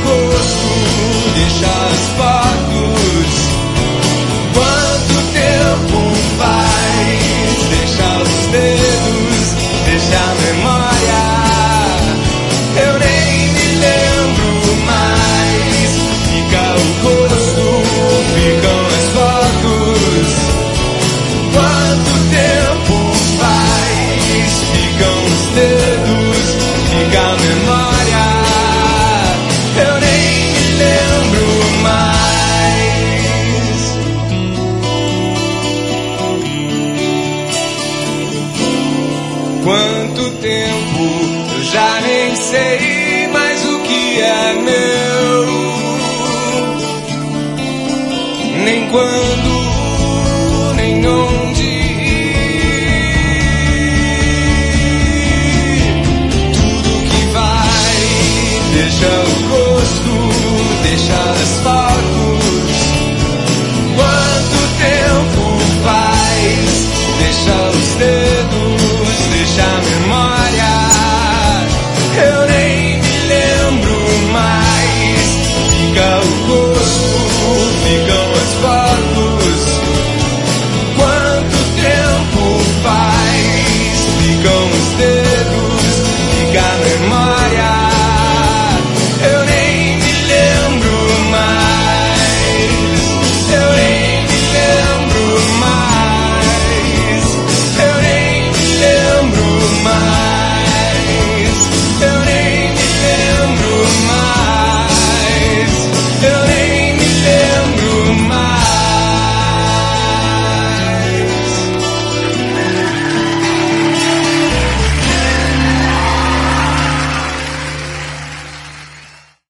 rosto, deixa as fotos. Quanto tempo faz? Deixa os dedos, deixa a memória. Eu nem me lembro mais. Fica o rosto, ficam as fotos. Quanto tempo faz? Ficam os dedos, fica a memória. Eu nem me lembro mais. Quanto tempo eu já nem sei mais o que é meu. Nem quando